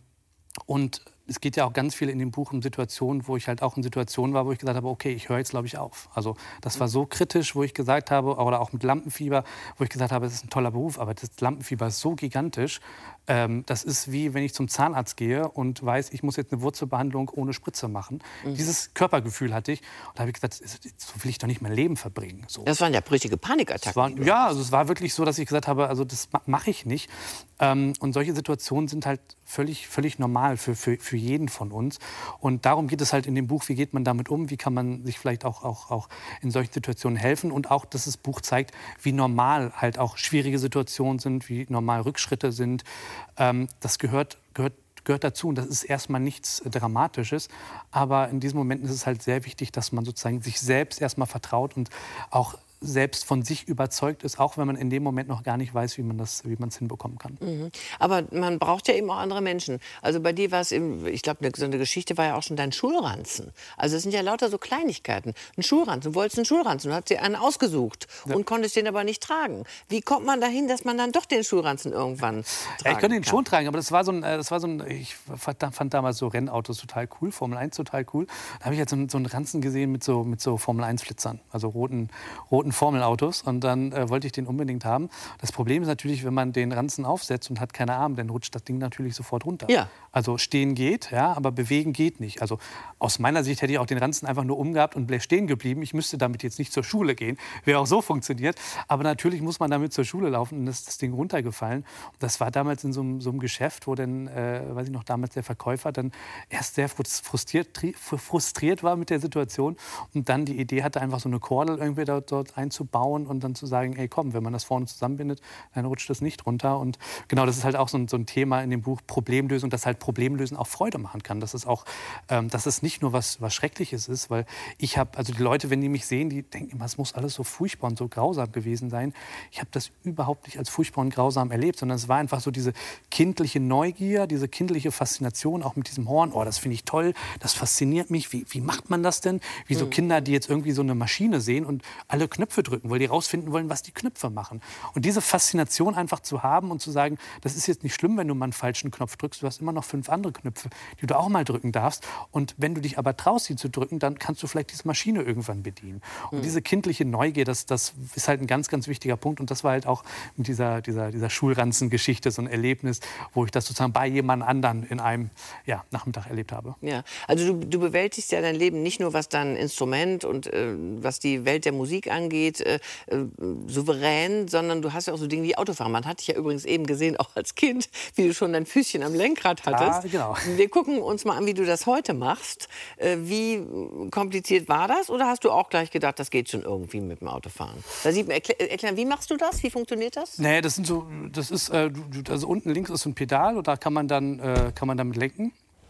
und es geht ja auch ganz viel in dem Buch um Situationen, wo ich halt auch in Situationen war, wo ich gesagt habe, okay, ich höre jetzt, glaube ich, auf. Also das war so kritisch, wo ich gesagt habe, oder auch mit Lampenfieber, wo ich gesagt habe, es ist ein toller Beruf, aber das Lampenfieber ist so gigantisch. Ähm, das ist wie, wenn ich zum Zahnarzt gehe und weiß, ich muss jetzt eine Wurzelbehandlung ohne Spritze machen. Mhm. Dieses Körpergefühl hatte ich. Und da habe ich gesagt, so will ich doch nicht mein Leben verbringen. So. Das waren ja richtige Panikattacken. War, ja, also es war wirklich so, dass ich gesagt habe, also das mache ich nicht. Ähm, und solche Situationen sind halt völlig, völlig normal für, für, für jeden von uns. Und darum geht es halt in dem Buch, wie geht man damit um, wie kann man sich vielleicht auch, auch, auch in solchen Situationen helfen. Und auch, dass das Buch zeigt, wie normal halt auch schwierige Situationen sind, wie normal Rückschritte sind. Ähm, das gehört, gehört, gehört dazu und das ist erstmal nichts Dramatisches. Aber in diesen Momenten ist es halt sehr wichtig, dass man sozusagen sich selbst erstmal vertraut und auch selbst von sich überzeugt ist, auch wenn man in dem Moment noch gar nicht weiß, wie man das, wie man es hinbekommen kann. Mhm. Aber man braucht ja eben auch andere Menschen. Also bei dir war es eben, ich glaube, so eine Geschichte war ja auch schon dein Schulranzen. Also es sind ja lauter so Kleinigkeiten. Ein Schulranzen, du wolltest einen Schulranzen, du hast dir einen ausgesucht ja. und konntest den aber nicht tragen. Wie kommt man dahin, dass man dann doch den Schulranzen irgendwann tragen ja, ich konnte ihn kann? schon tragen, aber das war so ein, das war so ein ich fand damals so Rennautos total cool, Formel eins total cool. Da habe ich jetzt so, so einen Ranzen gesehen mit so, mit so Formel eins Flitzern, also roten, roten Formelautos und dann äh, wollte ich den unbedingt haben. Das Problem ist natürlich, wenn man den Ranzen aufsetzt und hat keine Arme, dann rutscht das Ding natürlich sofort runter. Ja. Also stehen geht, ja, aber bewegen geht nicht. Also aus meiner Sicht hätte ich auch den Ranzen einfach nur umgehabt und wäre stehen geblieben. Ich müsste damit jetzt nicht zur Schule gehen, wäre auch so funktioniert. Aber natürlich muss man damit zur Schule laufen und ist das Ding runtergefallen. Und das war damals in so einem, so einem Geschäft, wo dann, äh, weiß ich noch, damals der Verkäufer dann erst sehr frustriert, frustriert war mit der Situation und dann die Idee hatte, einfach so eine Kordel irgendwie dort, dort einzubauen und dann zu sagen, ey komm, wenn man das vorne zusammenbindet, dann rutscht das nicht runter. Und genau, das ist halt auch so ein, so ein Thema in dem Buch Problemlösung, dass halt Problemlösen auch Freude machen kann. Dass es auch, ähm, dass es nicht nur was, was Schreckliches ist, weil ich habe, also die Leute, wenn die mich sehen, die denken immer, es muss alles so furchtbar und so grausam gewesen sein. Ich habe das überhaupt nicht als furchtbar und grausam erlebt, sondern es war einfach so diese kindliche Neugier, diese kindliche Faszination, auch mit diesem Horn. Oh, das finde ich toll, das fasziniert mich. Wie, wie macht man das denn? Wie so Kinder, die jetzt irgendwie so eine Maschine sehen und alle Knöpfe drücken, weil die rausfinden wollen, was die Knöpfe machen. Und diese Faszination einfach zu haben und zu sagen, das ist jetzt nicht schlimm, wenn du mal einen falschen Knopf drückst, du hast immer noch fünf andere Knöpfe, die du auch mal drücken darfst. Und wenn du dich aber traust, sie zu drücken, dann kannst du vielleicht diese Maschine irgendwann bedienen. Und mhm. diese kindliche Neugier, das, das ist halt ein ganz, ganz wichtiger Punkt. Und das war halt auch mit dieser, dieser, dieser Schulranzen-Geschichte so ein Erlebnis, wo ich das sozusagen bei jemand anderen in einem ja, Nachmittag erlebt habe. Ja, also du, du bewältigst ja dein Leben nicht nur, was dein Instrument und äh, was die Welt der Musik angeht, äh, äh, souverän, sondern du hast ja auch so Dinge wie Autofahren. Man hat dich ja übrigens eben gesehen, auch als Kind, wie du schon dein Füßchen am Lenkrad hattest. Ja, genau. Wir gucken uns mal an, wie du das heute machst. Äh, wie kompliziert war das? Oder hast du auch gleich gedacht, das geht schon irgendwie mit dem Autofahren? Da sieht man, erklär, erklär, wie machst du das? Wie funktioniert das? Nee, das sind so, das ist, äh, also unten links ist so ein Pedal und da kann man dann, äh, kann man damit lenken.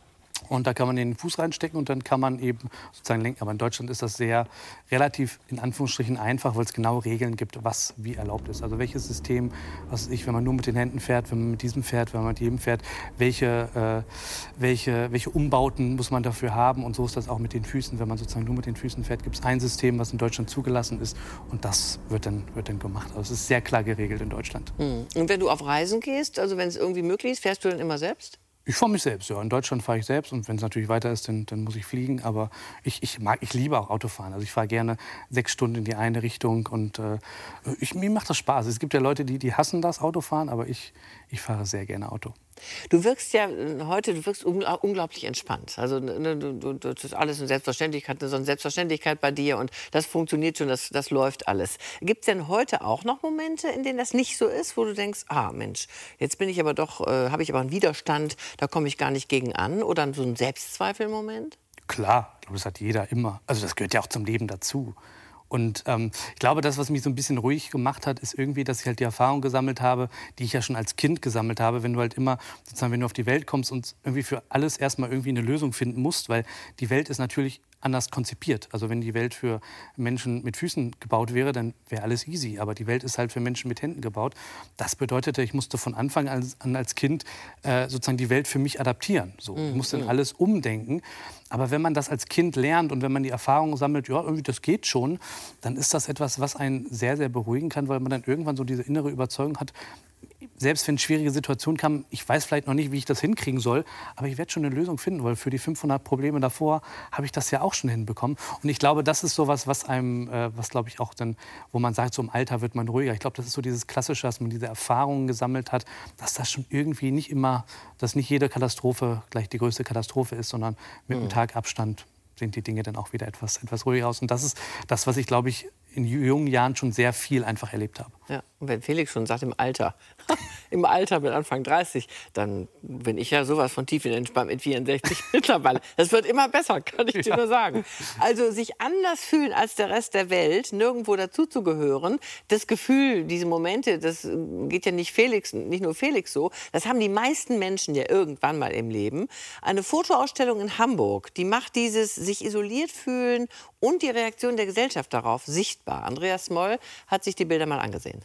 Und da kann man den Fuß reinstecken und dann kann man eben sozusagen lenken. Aber in Deutschland ist das sehr relativ in Anführungsstrichen einfach, weil es genau Regeln gibt, was wie erlaubt ist. Also welches System, was weiß ich, wenn man nur mit den Händen fährt, wenn man mit diesem fährt, wenn man mit jedem fährt, welche, äh, welche, welche Umbauten muss man dafür haben. Und so ist das auch mit den Füßen. Wenn man sozusagen nur mit den Füßen fährt, gibt es ein System, was in Deutschland zugelassen ist. Und das wird dann, wird dann gemacht. Also es ist sehr klar geregelt in Deutschland. Mhm. Und wenn du auf Reisen gehst, also wenn es irgendwie möglich ist, fährst du dann immer selbst? Ich fahre mich selbst, ja. In Deutschland fahre ich selbst und wenn es natürlich weiter ist, dann, dann muss ich fliegen. Aber ich, ich, mag, ich liebe auch Autofahren. Also ich fahre gerne sechs Stunden in die eine Richtung und äh, ich, mir macht das Spaß. Es gibt ja Leute, die, die hassen das Autofahren, aber ich, ich fahre sehr gerne Auto. Du wirkst ja heute, du wirkst unglaublich entspannt. Also ne, du, du, das ist alles eine Selbstverständlichkeit, so eine Selbstverständlichkeit bei dir und das funktioniert schon, das, das läuft alles. Gibt es denn heute auch noch Momente, in denen das nicht so ist, wo du denkst, ah Mensch, jetzt bin ich aber doch, äh, habe ich aber einen Widerstand, da komme ich gar nicht gegen an, oder so ein Selbstzweifelmoment? Klar, ich glaube, das hat jeder immer. Also das gehört ja auch zum Leben dazu. Und ähm, ich glaube, das, was mich so ein bisschen ruhig gemacht hat, ist irgendwie, dass ich halt die Erfahrung gesammelt habe, die ich ja schon als Kind gesammelt habe, wenn du halt immer, sozusagen, wenn du auf die Welt kommst und irgendwie für alles erstmal irgendwie eine Lösung finden musst, weil die Welt ist natürlich anders konzipiert. Also wenn die Welt für Menschen mit Füßen gebaut wäre, dann wäre alles easy. Aber die Welt ist halt für Menschen mit Händen gebaut. Das bedeutete, ich musste von Anfang an als Kind äh, sozusagen die Welt für mich adaptieren. So, ich musste dann alles umdenken. Aber wenn man das als Kind lernt und wenn man die Erfahrung sammelt, ja, irgendwie das geht schon, dann ist das etwas, was einen sehr, sehr beruhigen kann, weil man dann irgendwann so diese innere Überzeugung hat, selbst wenn schwierige Situationen kamen, ich weiß vielleicht noch nicht, wie ich das hinkriegen soll, aber ich werde schon eine Lösung finden, weil für die fünfhundert Probleme davor habe ich das ja auch schon hinbekommen. Und ich glaube, das ist sowas, was einem, äh, was glaube ich auch dann, wo man sagt, so im Alter wird man ruhiger. Ich glaube, das ist so dieses Klassische, dass man diese Erfahrungen gesammelt hat, dass das schon irgendwie nicht immer, dass nicht jede Katastrophe gleich die größte Katastrophe ist, sondern mit einem Tag Abstand sind die Dinge dann auch wieder etwas, etwas ruhiger aus. Und das ist das, was ich, glaube ich, in jungen Jahren schon sehr viel einfach erlebt habe. Ja, und wenn Felix schon sagt, im Alter, im Alter mit Anfang dreißig, dann bin ich ja sowas von tiefenentspannt mit vierundsechzig mittlerweile. Das wird immer besser, kann ich dir Ja. nur sagen. Also sich anders fühlen als der Rest der Welt, nirgendwo dazuzugehören, das Gefühl, diese Momente, das geht ja nicht Felix, nicht nur Felix so, das haben die meisten Menschen ja irgendwann mal im Leben. Eine Fotoausstellung in Hamburg, die macht dieses sich isoliert fühlen und die Reaktion der Gesellschaft darauf sichtbar. Andreas Moll hat sich die Bilder mal angesehen.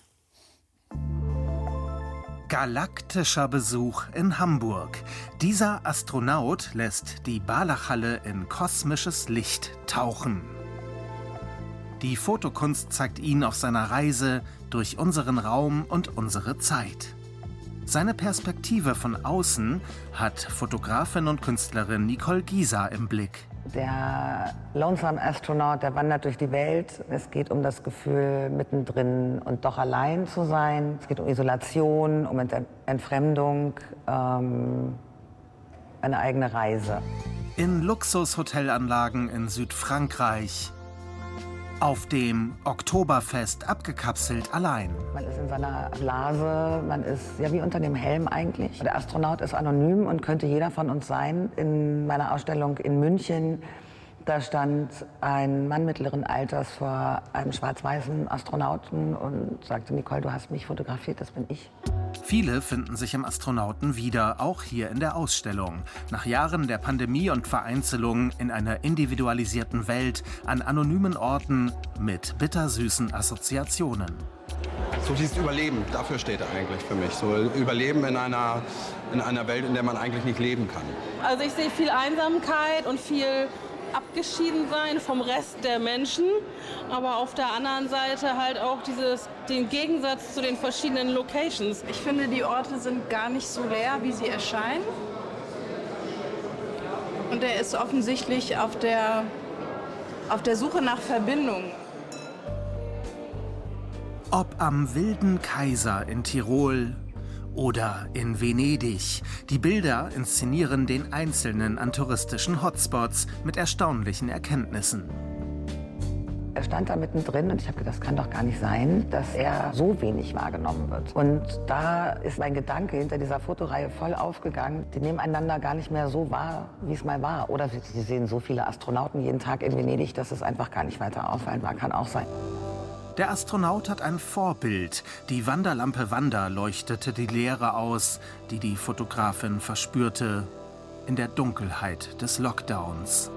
Galaktischer Besuch in Hamburg. Dieser Astronaut lässt die Barlachhalle in kosmisches Licht tauchen. Die Fotokunst zeigt ihn auf seiner Reise durch unseren Raum und unsere Zeit. Seine Perspektive von außen hat Fotografin und Künstlerin Nicole Gieser im Blick. Der Lonesome Astronaut, der wandert durch die Welt. Es geht um das Gefühl, mittendrin und doch allein zu sein. Es geht um Isolation, um Ent- Entfremdung, ähm, eine eigene Reise. In Luxushotelanlagen in Südfrankreich. Auf dem Oktoberfest abgekapselt allein. Man ist in seiner Blase, man ist ja wie unter dem Helm eigentlich. Der Astronaut ist anonym und könnte jeder von uns sein. In meiner Ausstellung in München, da stand ein Mann mittleren Alters vor einem schwarz-weißen Astronauten und sagte, Nicole, du hast mich fotografiert, das bin ich. Viele finden sich im Astronauten wieder, auch hier in der Ausstellung. Nach Jahren der Pandemie und Vereinzelung in einer individualisierten Welt an anonymen Orten mit bittersüßen Assoziationen. So dieses Überleben, dafür steht er eigentlich für mich. So Überleben in einer, in einer Welt, in der man eigentlich nicht leben kann. Also ich sehe viel Einsamkeit und viel Abgeschiedensein vom Rest der Menschen, aber auf der anderen Seite halt auch dieses, den Gegensatz zu den verschiedenen Locations. Ich finde, die Orte sind gar nicht so leer, wie sie erscheinen. Und er ist offensichtlich auf der, auf der Suche nach Verbindung. Ob am Wilden Kaiser in Tirol oder in Venedig. Die Bilder inszenieren den Einzelnen an touristischen Hotspots mit erstaunlichen Erkenntnissen. Er stand da mittendrin und ich habe gedacht, das kann doch gar nicht sein, dass er so wenig wahrgenommen wird. Und da ist mein Gedanke hinter dieser Fotoreihe voll aufgegangen. Die nehmen einander gar nicht mehr so wahr, wie es mal war. Oder sie sehen so viele Astronauten jeden Tag in Venedig, dass es einfach gar nicht weiter auffallen war. Kann auch sein. Der Astronaut hat ein Vorbild. Die Wanderlampe Wanda leuchtete die Leere aus, die die Fotografin verspürte. in der Dunkelheit des Lockdowns.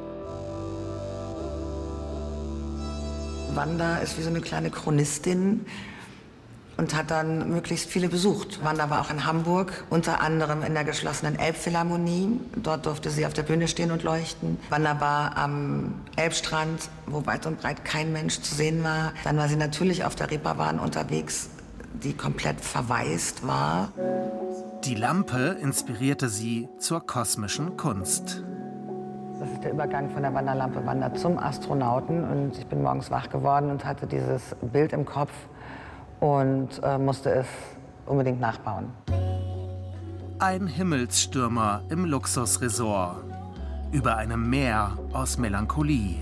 Wanda ist wie so eine kleine Chronistin und hat dann möglichst viele besucht. Wanda war auch in Hamburg, unter anderem in der geschlossenen Elbphilharmonie. Dort durfte sie auf der Bühne stehen und leuchten. Wanda war am Elbstrand, wo weit und breit kein Mensch zu sehen war. Dann war sie natürlich auf der Reeperbahn unterwegs, die komplett verwaist war. Die Lampe inspirierte sie zur kosmischen Kunst. Das ist der Übergang von der Wanderlampe Wanda zum Astronauten. Und ich bin morgens wach geworden und hatte dieses Bild im Kopf und äh, musste es unbedingt nachbauen. Ein Himmelsstürmer im Luxusresort. Über einem Meer aus Melancholie.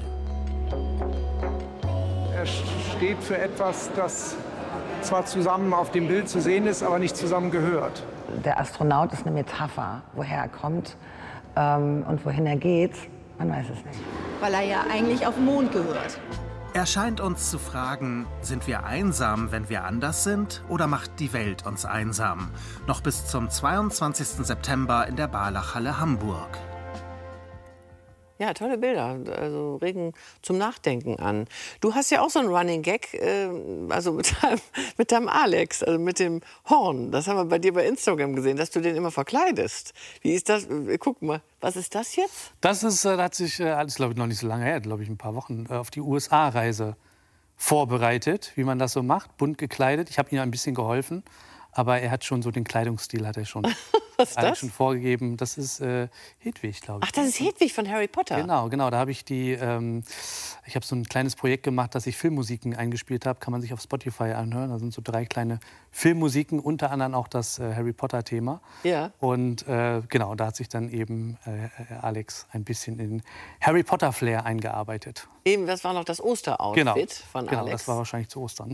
Er steht für etwas, das zwar zusammen auf dem Bild zu sehen ist, aber nicht zusammen gehört. Der Astronaut ist eine Metapher, woher er kommt ähm, und wohin er geht, man weiß es nicht. Weil er ja eigentlich auf den Mond gehört. Er scheint uns zu fragen, sind wir einsam, wenn wir anders sind, oder macht die Welt uns einsam? Noch bis zum zweiundzwanzigsten September in der Barlachhalle Hamburg. Ja, tolle Bilder, also regen zum Nachdenken an. Du hast ja auch so einen Running Gag, äh, also mit deinem, mit deinem Alex, also mit dem Horn. Das haben wir bei dir bei Instagram gesehen, dass du den immer verkleidest. Wie ist das? Guck mal, was ist das jetzt? Das ist, äh, da hat sich äh, alles, glaube ich, noch nicht so lange her, glaube ich, ein paar Wochen, äh, auf die U S A-Reise vorbereitet, wie man das so macht, bunt gekleidet. Ich habe ihm ein bisschen geholfen. Aber er hat schon so den Kleidungsstil, hat er schon, Was ist das? schon vorgegeben. Das ist äh, Hedwig, glaube ich. Ach, das ist Hedwig von Harry Potter? Genau, genau. Da habe ich die, ähm, ich habe so ein kleines Projekt gemacht, dass ich Filmmusiken eingespielt habe. Kann man sich auf Spotify anhören. Da sind so drei kleine Filmmusiken, unter anderem auch das äh, Harry Potter-Thema. Ja. Und äh, genau, da hat sich dann eben äh, Alex ein bisschen in Harry Potter-Flair eingearbeitet. Eben, das war noch das Osteroutfit genau. von genau, Alex. Das war wahrscheinlich zu Ostern.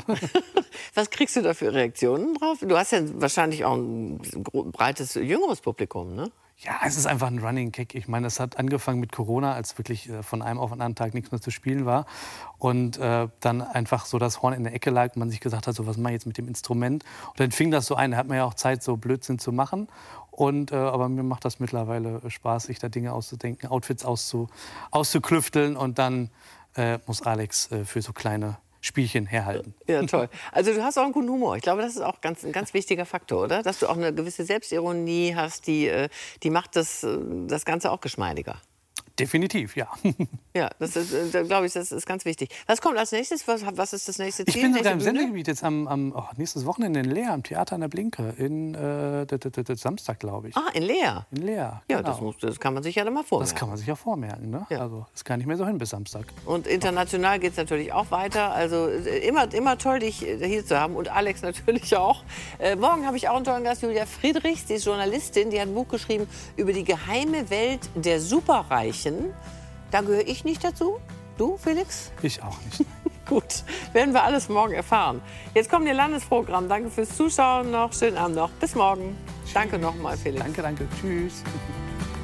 Was kriegst du da für Reaktionen drauf? Du hast ja wahrscheinlich auch ein breites, jüngeres Publikum, ne? Ja, es ist einfach ein Running Gag. Ich meine, das hat angefangen mit Corona, als wirklich äh, von einem auf den anderen Tag nichts mehr zu spielen war. Und äh, dann einfach so das Horn in der Ecke lag und man sich gesagt hat, so, was mache ich jetzt mit dem Instrument? Und dann fing das so ein, da hat man ja auch Zeit, so Blödsinn zu machen. Und, äh, aber mir macht das mittlerweile Spaß, sich da Dinge auszudenken, Outfits auszu, auszuklüfteln. Und dann äh, muss Alex äh, für so kleine Spielchen herhalten. Ja, toll. Also du hast auch einen guten Humor. Ich glaube, das ist auch ganz, ein ganz wichtiger Faktor, oder? Dass du auch eine gewisse Selbstironie hast, die, die macht das, das Ganze auch geschmeidiger. Definitiv, ja. Ja, das ist, glaube ich, das ist ganz wichtig. Was kommt als nächstes? Was, was ist das nächste Ziel? Ich bin sogar im Sendegebiet jetzt am, am oh, nächstes Wochenende in Leer, am Theater an der Blinke, in äh, d -d -d Samstag, glaube ich. Ah, in Leer? In Leer, Ja, genau. das, muss, das kann man sich ja dann mal vormerken. Das kann man sich ja vormerken, ne? Ja. Also ist gar nicht mehr so hin bis Samstag. Und international geht es natürlich auch weiter. Also immer, immer toll, dich hier zu haben. Und Alex natürlich auch. Äh, morgen habe ich auch einen tollen Gast, Julia Friedrichs. Die ist Journalistin. Die hat ein Buch geschrieben über die geheime Welt der Superreichen. Da gehöre ich nicht dazu. Du, Felix? Ich auch nicht. Gut, werden wir alles morgen erfahren. Jetzt kommt Ihr Landesprogramm. Danke fürs Zuschauen noch. Schönen Abend noch. Bis morgen. Tschüss. Danke nochmal, Felix. Danke, danke. Tschüss.